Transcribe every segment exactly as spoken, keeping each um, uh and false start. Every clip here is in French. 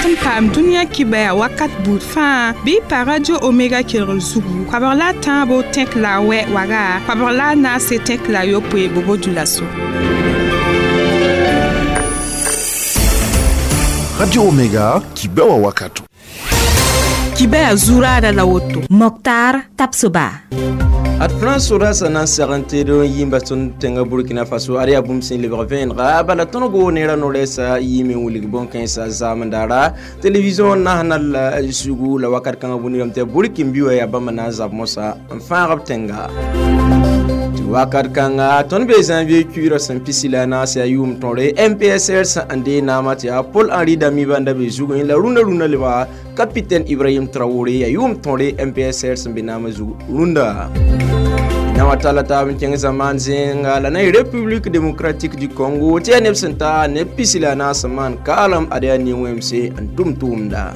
Ratum pam dunia kibaya wakat bout fa bi pa radio Omega Kirol Zugu kwabarla tambo tek la we waga kwabarla na se tek la yo pwe bobo dulaso. Radio Omega kibaya wakatu kibaya zurada la woto Mokhtar Tapsoba at France sura sana sarantero yimba son tenga Burkina Faso ari abum sin le reven ra bala tonogo nera noresa yimi wulig bon kensa zamandara television nahanal sugu la wakat kan abuni te Burkina biwa ya bamana zabmosa fa rab tenga wakat kan ton be janvier kura san pisilana sa yum tonre M P S R sa ande namati Paul Henri Dami banda be sugu la runa runa lewa capitaine Ibrahim Traoré ya yum tonre M P S R san binama zugu runda na watala ta mkenga zaman zinga la na République démocratique du Congo tia nepsenta ne pisila na saman kalam adaya ni U M C antum tumda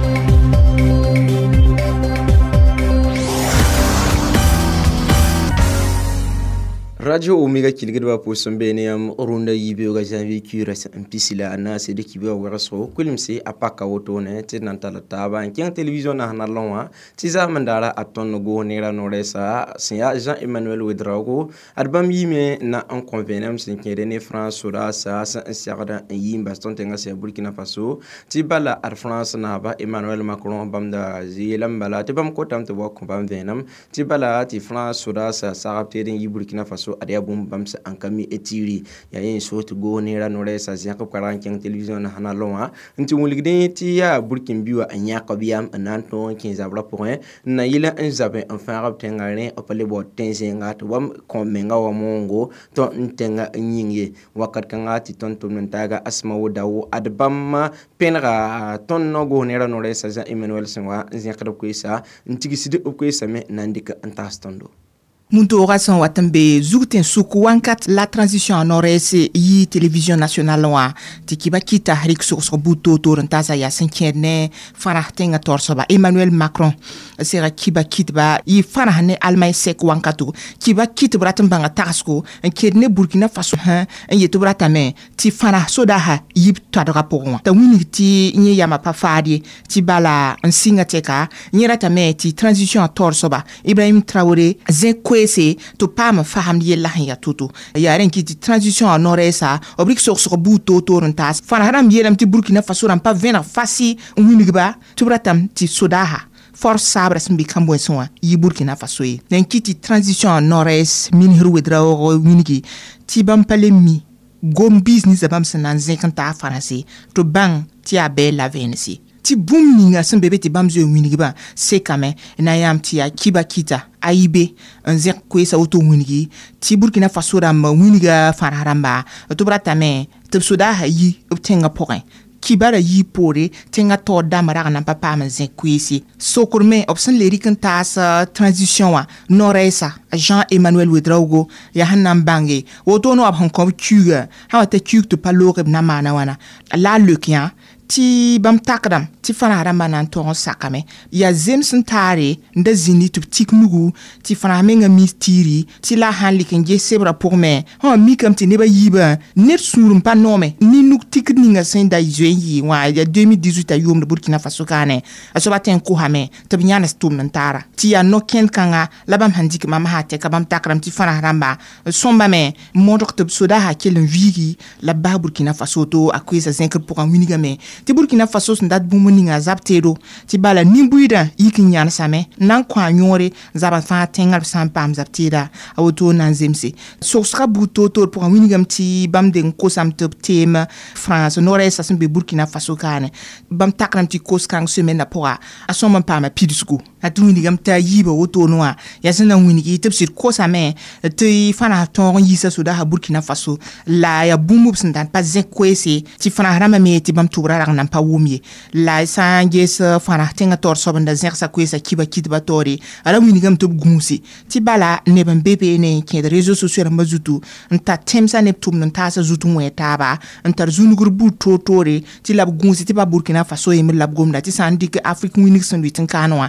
Radio Omega kilgidwa posombe am runda yibe ga janvier kura sa pisila na se de kibe wa raso kulimse apaka woto ne te nantala taba en television na hanalwa tiza mandara aton go nera noresa sia Jean Emmanuel Ouedraogo adbam yime na en convenance sin kede ne France sura sa sa insarda yimba stontenga se Burkina Faso tibala ar France na ba Emmanuel Macron bamda zilam bala tibam ko tamte wa ko bam venam tibala ti France sura sa sarapte yi Burkina Faso adia bum bamsa ankami etiri ya yin so to go nera noresa sia ko karan ken television na hanalwa nti wuligde ti ya Burkina biwa anya ko biam ananto kin zabra point na yila en zabe en farab tengare opale bo tenzenga to wam komenga wa mongo to ntenga nyinge wakat kanga ti ton to ntaga asma wodawo adbam penra ton no go nera noresa Jean Emmanuel Senwa nzekada ko isa ntigiside ko isa me nandika antastondo Muntu orasan watambe zugten suku wankat la transition en nord-est yi télévision nationale wa tikiba kita harik sur so buto torntasa ya sinkerne farahtenga torsoba Emmanuel Macron sera kiba kitba yi farahne almay sek wankatu kiba kitba tambanga tasko en kedne Burkina Faso ha en yeto bratame ti farah sodaha yi tadra pour ta wini ti nyi yama pa fadi ti bala en singateka nyi ratame ti transition torsoba Ibrahim Traoré zekwe c'est to pas me faham yella ya tutu ya ren ki transition en nord-est obrik sur sur buto torontas fanaram yelam ti Burkina Faso ram pas venir fasi winigba to bratam ti sodaha force sabre smbi kambo sonwa yi Burkina Faso yi nen ki ti transition en nord-est min hirwedra o winigi ti bam palemi gom business bam sanan zinkanta français to bang ti abe la venisi ti boom ninga sun bebe ti bamzo winigi ba se kame na yam ti ya kiba kita aibe un zek kwesa auto winigi ti Burkina Faso ram winiga fararamba to bratame to soda yi obtenga point kibara yi pore tenga to damara na papa man zek kwesi sokurme option leri kan tas transition wa noresa Jean Emmanuel Ouedraogo ya hanam bange woto no ab hon ko kuga ha ta kug to palore na mana wana la lekian ti bam takram ti fana ramba nan ton sakame ya zemsun tare nda zini tu tik nugu ti fana menga mistiri ti la hanli ken je sebra pour me ha mi kam ti neba yiba net surum pa nome ni nuk tik ninga senda yi wa ya deux mille dix-huit ayum de Burkina Faso kane asoba ten ko hame to binyana stum nan tara ti ya no ken kanga la bam handik mama hate ka bam takram ti fana ramba somba me modok to soda ha kelen vigi la ba Burkina Faso to akwesa cinq pour un winiga me ti Burkina Faso ndat bumuninga zaptero ti bala nimbuida yikinyana same nan kwa nyore zaba fa tengal sampam zaptira auto nan zemse so sra buto to pour winigam ti bam den ko sam top tema France nord-est sa be Burkina Faso kane bam takram ti kos kang semaine na poa asoma pa ma pidisku atu winigam ta yiba auto noa ya sena winigi tip sur ko same ti fana ton yisa suda ha Burkina Faso la ya bumu sandan pas zekwese ti fana rama me ti bam tubra nan pa wumye la sanje sa fana tenga tor sobanda zersa kwesa kiba kitba tori ala winigam to gunsi ti bala ne ban bebe ne ke de réseaux sociaux ma zutu nta temsa ne tum nan ta sa zutu weta ba ntar zunugur bu to tore ti lab gunsi ti ba Burkina Faso yemi lab gomna ti sandik Afrique winix son witin kanwa la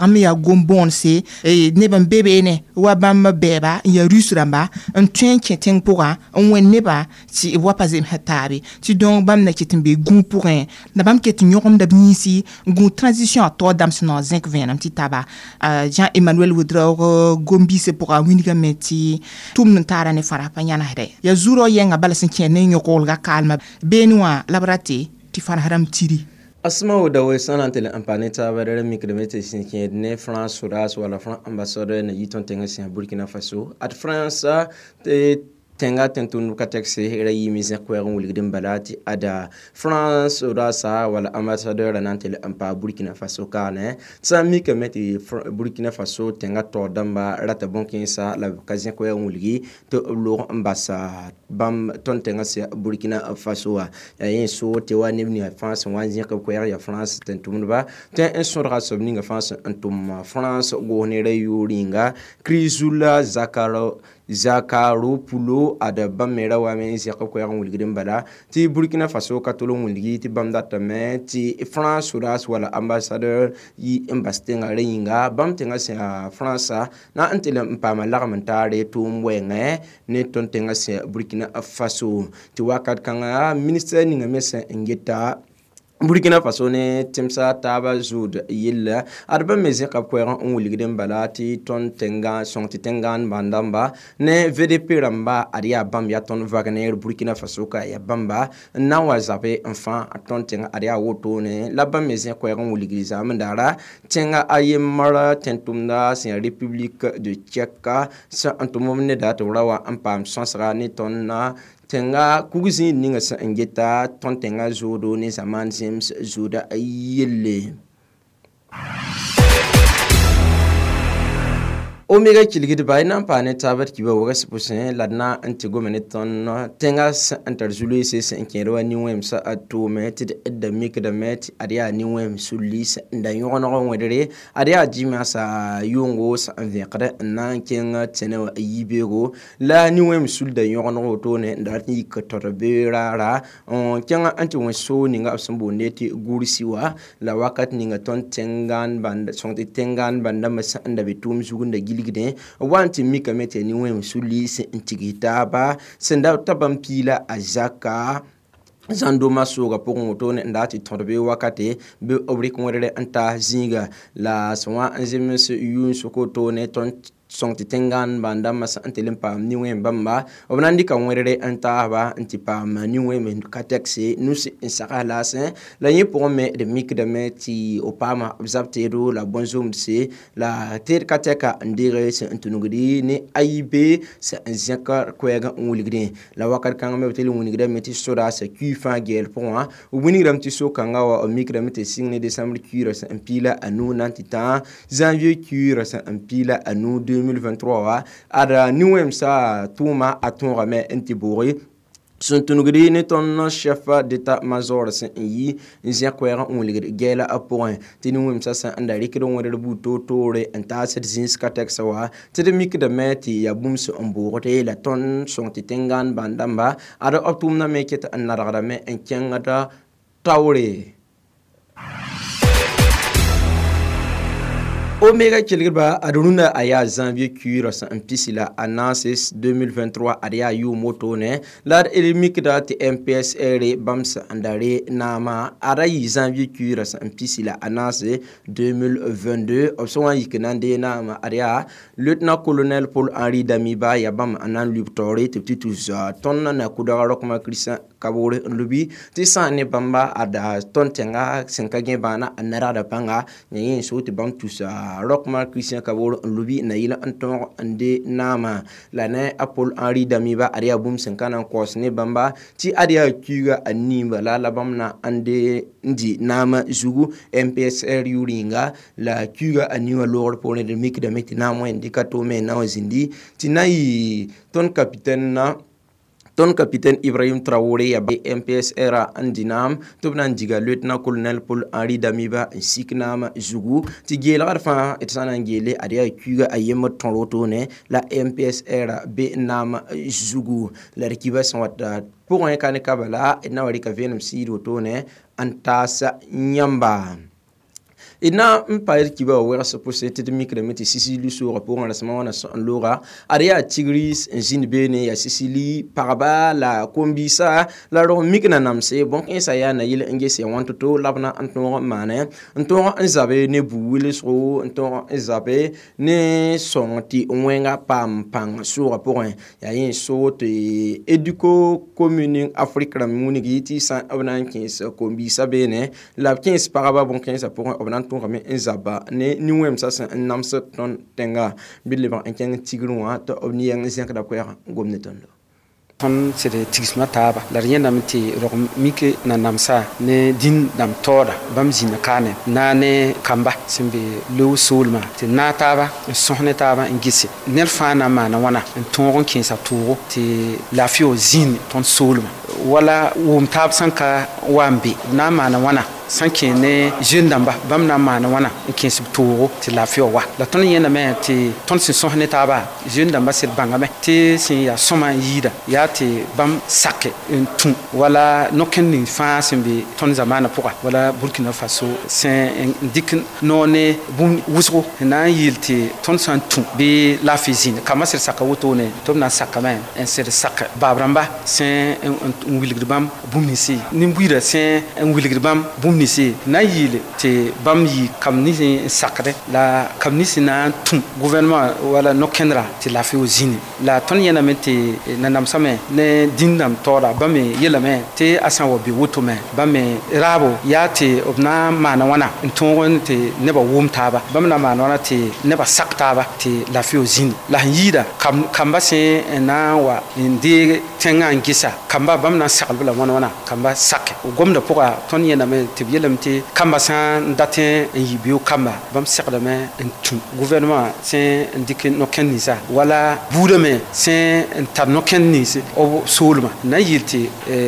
lagm ya gombon se e neban bebe ne wa bam beba ya rusramba un tuen keteng pourra on wen neba si wa pas em hatabi ti donc bam na kitin be gun pour un na bam ket nyom da bnisi gun transition to dam sno zinc venam ti taba Jean Emmanuel Woodrow gombi se pour un winiga meti tum ntara ne fara panyana hede ya zuro yenga balasin ken ne nyokol ga kalma benwa labrati ti fara haram tiri asma o dawe sanantele ampane tabare mikromete sinke ne France suras wala France ambassadeur na yiton tenga sin Burkina Faso at France te tenga tentun katexe rayi mise kweron wulgidin balati ada France rasa wala ambassadeur nantel ampa Burkina Faso kane sami kemeti Burkina Faso tenga to damba rata bonkin sa la kazien kweron wulgi to lo ambassade bam ton tenga se Burkina Faso ya yin so te wani ni France wanzin ka kwer ya France tentum ba ten en so rasa ni France antum France go ne rayu ringa Krizula Zakaro Zakaro Pulo ada bamera wa men zaka ko yaran wulgidin bala ti Burkina Faso ka tolon wulgi ti bamda tame ti France ras wala ambassadeur yi embassy nga reinga bam tenga se France na antele mpama lagamantare to mwenge ne ton tenga se Burkina Faso ti wakat kanga ministre ni ngamesa ngeta Burkina Faso ne timsa taba zud yilla arba meze kap kweran on wuligden balati ton tenga sonti tengan bandamba ne V D P ramba aria bam ya ton Wagner Burkina Faso ka ya bamba na wazabe enfin ton tenga aria woto ne la bam meze kweran wuligiza mandara tenga ayemara tentumda c'est République de Tchèque sa antumomne data rawa ampam sansra ne ton na tenga kuguzi ninga sa ngeta ton tenga zodo ne zaman sims zoda yelle Omega kilgid bayna pane tabat kiba waga sipusen ladna antigo meneton tenga interzulu se senkero ni wem sa automated edda mik da met aria ni wem sulis nda yono wedere aria jima sa yongo sa envekre nan kenga tenewa yibego la ni wem sul da yono to ne ndarti katorbe rara on kenga anti won so ninga absumbo neti gurisiwa la wakat ninga ton tengan banda sonti tengan banda masa nda bitum zugunda gili wanti mika mete ni wem suli se intigitaba senda tabam pila azaka zando masoga pour tone ndati torbe wakate be obri konrele anta zinga la swa anzeme se yun sokoto ne ton sonti tengan banda masa antelem pam ni wem bamba obnandi ka werere anta ba anti pam ni wem katexe nusi insakala sen la yi pour me de mik de meti opama observero la bonjour se la ter kateka ndire se antunugudi ni aibe se anzaka kwega unligde la wakar kan me tele unligde meti soda se kufa gel pour moi ubunigram ti so kanga wa mik de meti signe décembre cure se empila anu nantita janvier cure se empila anu deux mille vingt-trois ada niwem sa tuma aton rame entibori Suntunugri ne ton chef d'état-major sen yi nzia kwera onligre gela a point tinu wem sa sa anda rikiro ngere buto tore enta set zins katek sawa tede mik de meti ya bums ombote la ton son titengan bandamba ada optumna meket anaragada me enkengada tawre Omega Kilgba adununa aya janvier cure sa impisila annonce deux mille vingt-trois aria yu motone la elimik dat M P S R bams andare nama arayi janvier cure sa impisila annonce deux mille vingt-deux option yiknande nama aria lieutenant colonel Paul Henri Damiba ya bam anan luptore titus ton na kudara rokma Christian kabore lubi tisane bamba ada tontenga senkage bana anara da panga nyin so ti bam tusa Rockmar Christian Kabor Lubi Naila Anton Ande Nama Lane Apple Henri Damiba Aria Boom Senkana Kosne Bamba Ti Aria Kuga Animba La Labamna Ande Ndi Nama Zugu M P S R Yuringa La Kuga Aniwa Lord Pone de Mik de Metinamo Indikato Me Now Zindi Tinai Ton Capitaine Na Ton capitaine Ibrahim Traoré ya M P S R andinam tobnan diga lieutenant colonel Paul Henri Damiba siknama Zugu ti gela arfa etsana ngele adia kuga ayema tonrotone la M P S R be nama Zugu la rekiba sanwata pour un kan kabala na wari ka venum sido tone antasa nyamba ina mpa ki ba wera so pour c'était de micro meti sisili sur pour on la semaine on lora aria tigris jin bene ya sisili paraba la kombisa la ro mikna namse bon insa ya na yile ngese wanto to labna anto mane anto nzabe ne buwile so anto nzabe ne sonti onwenga pam pam sur pour ya yin so te educo commune afrique la munigiti sa abnan quinze kombisa bene la quinze paraba bon quinze pour abnan to rame nzaba ne niwem sa namse ton tenga bidle en ken tigruwa to obni yang zinka da kwera gomnetondo ton sede tigisma taba la rien namti ro mike na namsa ne din dam toda bam zina kane na ne kamba simbe lo sulma te na taba sohne taba ngisi nel fana mana wana ton kin sa turo te la fio zin ton sulma wala wum tab sanka wambi na mana wana sanke ne jeune damba bam na mana wana kin sub turo te la fio wa la ton yena me te ton sin sohne taba jeune damba sir bangame te sin ya soma yida ya te bam sake en tun wala noken ni fa simbe ton zamana pourquoi wala Burkina Faso c'est dik no ne bum wusgo na yilte ton san tun be la fizine kama sir saka woto ne tom na saka men en sir saka babramba c'est un wilgrbam bum ni si nimbuira c'est un wilgrbam bum ni si na yile te bam yi kam ni sakre la kam ni na tun gouvernement wala nokenra te la fi ozine la ton yana mete na namsame ne dindam tora bame yelame te asan wo bi wotume bame rabo ya te obna mana wana ntongon te neba wum taba bam na mana wana te neba sak taba te la fi ozine la yida kam kamba se na wa indi tenga ngisa kamba bam na sakal bula wana wana kamba sak gomda poka ton yana me te yelam te kamba san date yibiu kamba bam sakda me ntu gouvernement c'est indique no kenisa wala boudame c'est tar no kenisa o sulma na yilti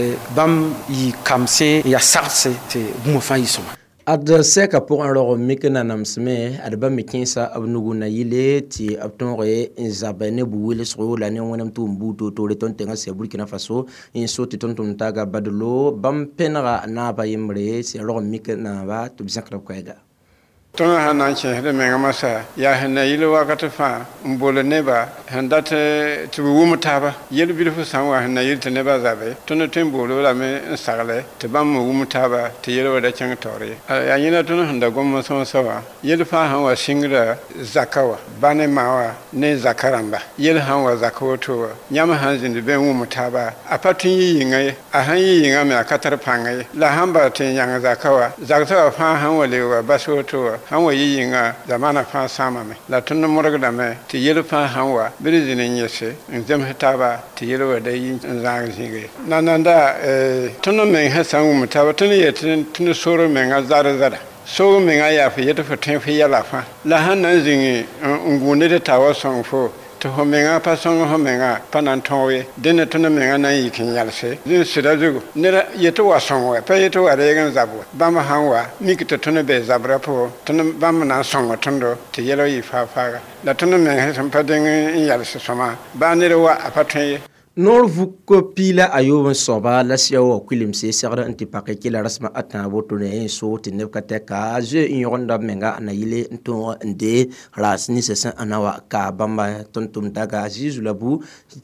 bam yi kamse ya sarse te bumo fa yisoma ad seka pour un loro mikna namsme ad ba mikinsa abnugu na yile ti abtonre nzabane buwile so la ne wonam to mbuto to le ton tenga se Burkina Faso in so ti ton ton taga badlo bam penra na ba yimre se loro mikna ba to bizakra kwega ton hana che menga masa ya hana yile wakati fa mbole neba handate tu wumtaba yele bilfu sanwa hana yile te neba zabe ton tembolo la me sagale te bam wumtaba te yele wada chang tori ya yina ton handa gomma so sawa yele fa hanwa singra zakawa bane mawa ne zakaramba yele hanwa zakawo to nyama hanzin de ben wumtaba apatun yinga a han yinga me akatar pangai la hamba te nyanga zakawa zakawa fa hanwa lewa baso to hanwa yinga zamana fa sama me la tunno morgda me te yele fa hanwa birizine nyese nzem hetaba te yele wada yin zang zinge nananda eh tunno men hasan mutaba tunno yetin tunno soro men azara zara so men aya fa yete fa ten fa yala fa la hanan zinge ngune de tawa song fo to homenga pa song homenga panan towe dene tunno men na yikin yalse zin sidazu nera yeto wa song wa pa yeto wa regan zabu bama hanwa mikito tunno be zabra po tunno bama na song tondo te yelo yi fa fa la tunno men hasan pa den yalse soma ba nere wa apatwe nor vu kopila ayo soba la siawo kwilimse serra anti pakeke la rasma atna boto ne so tinne kateka je inronda menga na yile nto nde rasni sesa anawa ka bamba tontum daga jizulabu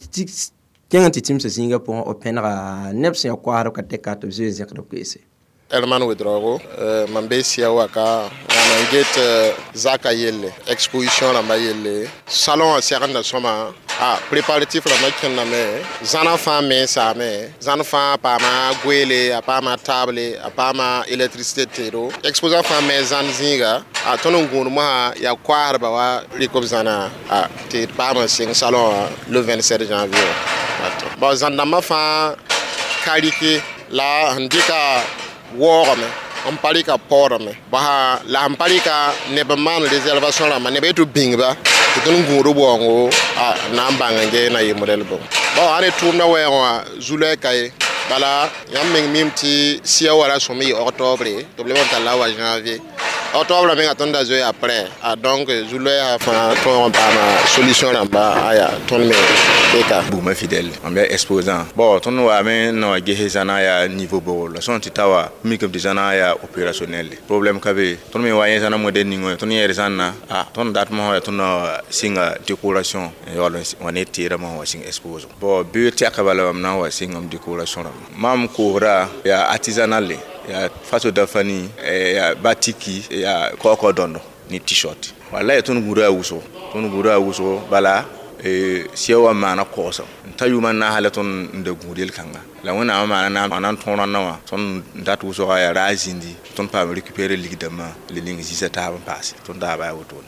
kenga titim se singa pour openra nepse ko haro kateka to je zekro kwese Elman Wedrogo, Mambesia Waka, Manget Zaka Yelle, exposition la Mayele, salon à Serran de Soma, ah, préparatif la Makin la mer, Zanafan mais sa mère, Zanafan par ma guele, à part ma table, à part ma électricité terreau, exposant femme mais Zanzinga, à ton gourmand, il y a quoi à Ricobzana, à tes parents, c'est salon le vingt-sept janvier. Bon, Zandama fan, Kaliki, la Handika. Warme on parle ka porme ba la on parle ka ne ba man réservation la man ne betu bingba to tun nguru bongo a na mbanga na yi model bo ba are tourna we wa zule kay bala yam meng mimti sia wala somi octobre to le monta la wa janvier octobre mais attend da zoe après ah donc je lui a fait ton pas ma solution là bas aya ton mais eka Bouma fidèle on bien exposant bon ton wa mais non gehe zana ya niveau bo la son titawa mi comme des zana ya opérationnel problème kabe ton mais wa zana modèle ningo ton yer zana ah ton date mo ton singa décoration wala on est tira mo sing expose bon but ya kabala na wa singam décoration mam koura ya artisanal ya faso dafani ya batiki ya koko dondo ni t-shirt wala ton gura uso ton gura uso bala e siwa mana kosa tayuma na halaton de gudel kanga la wona mana na anan tonon na ton dat uso ya razindi ton pa récupérer liquidement les lignes si ça ta passe ton da ba woton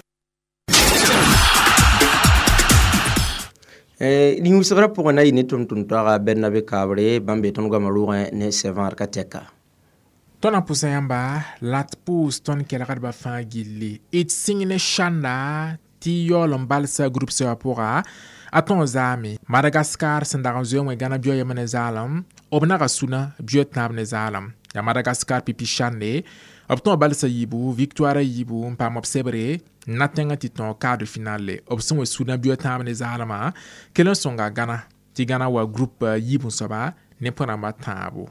eh ni usabra pour na ini ton ton tara bennabe kabre bambe ton gamalourin ne sevan kateka ton apusa yamba lat pus ton kelakad ba fangili it singine shanda ti yolom balsa groupe Sewapora aton zami Madagascar sendaranzo mwe gana bio yemene zalam obna rasuna bio tabne zalam ya Madagascar pipi chande obton balsa yibu victoire yibu mpam obsebre natenga titon quart de finale obson we suna bio tabne zalama kelen songa gana ti gana wa groupe yibu soba ne pona matabu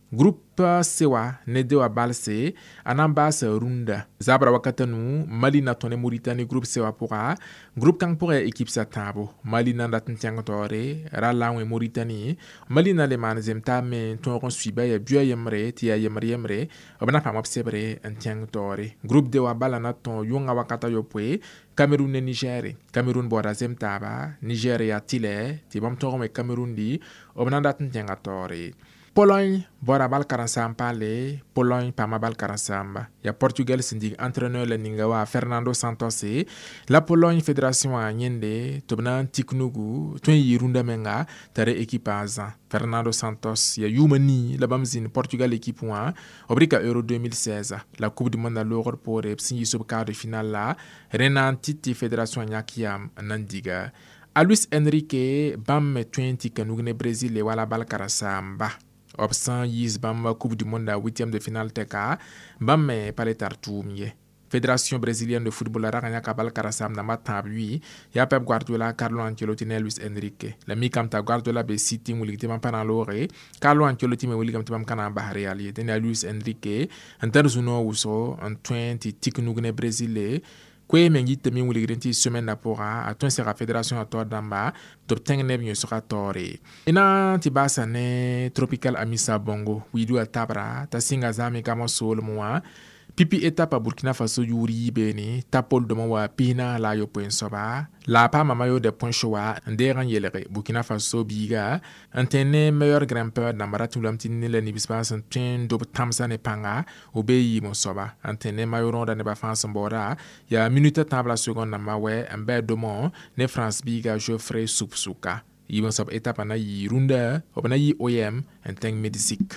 Groupe Sewa Nedewa Balse Anambas Runda Zabra Wakatanu Mali na tone Mauritanie Groupe Sewapora Groupe Kangpore équipe Satabo Mali na Datintiangotore Ralawe Mauritanie Mali na Leman Zemta me ton suiba ya Bua Yemre Tia Yemre Yemre Obana Pam Obsebre Antiangotore Groupe Dewa Balana ton Yonga Wakata Yopwe Cameroun et Niger Cameroun Bora Zemtaba Nigeria Tile Tibam Torome Cameroun di Obana Datintiangotore Pologne, bora bal karansam pale, Pologne pa mabal karansamba. Ya Portugal sindig entraîneur le ningawa Fernando Santos e, la Pologne fédération a nyende, tobna tiknugu, tuen yirunda menga, tare équipe azan. Fernando Santos, ya yumani, la bamzin Portugal équipe one, obrika Euro deux mille seize, la Coupe du Monde à l'Euro pour repsi sub quart de finale la, renan titi fédération nyakiam nandiga. A Luis Enrique, bam twenty kanugne Brésil e wala bal karansamba. Opsan yis bamba Coupe du Monde à huitième de finale teka bamme pale tartumye Fédération brésilienne de football raganya kabal karasam na matabui ya Pep Guardiola Carlo Ancelotti ne Luis Enrique la mi kamta Guardiola be City muligte man pana lore Carlo Ancelotti me wuligam tam kana bahari ali tene Luis Enrique antarzuno uso en twenty tiknugne Brésilé Kwe mengi temi wuligrenti semaine d'apora a ton sera fédération à toi d'amba top teng ne bien sera tore ina tibasa ne tropical amisa bongo widu atabra ta singa zami kama sol moi pipi etapa Burkina Faso yuri beni tapol de wa pina la yo point soba la pa mama yo de point choa nderan yelere Burkina Faso biga antene meilleur grimpeur na maratulam tinne le nibispas tin do tamsa ne panga obeyi mo soba antene mayoron da ne ba France mbora ya minute table seconde na mawe ambe domo ne France biga Geoffrey Soupsuka yibon sob etapa na yirunda obana yi O M anteng medisic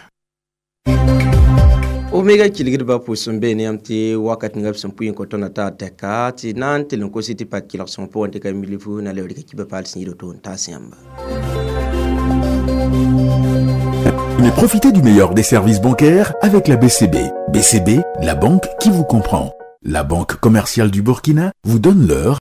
Omega kiligir ba pusumbe ne amti wakati ngap sampuyin ko tona ta teka ti nan telon ko siti pat kilak son po ante ka milifu na lewri ki ba pal siniro ton ta siamba. Mais profitez du meilleur des services bancaires avec la B C B. B C B, la banque qui vous comprend. La Banque commerciale du Burkina vous donne l'heure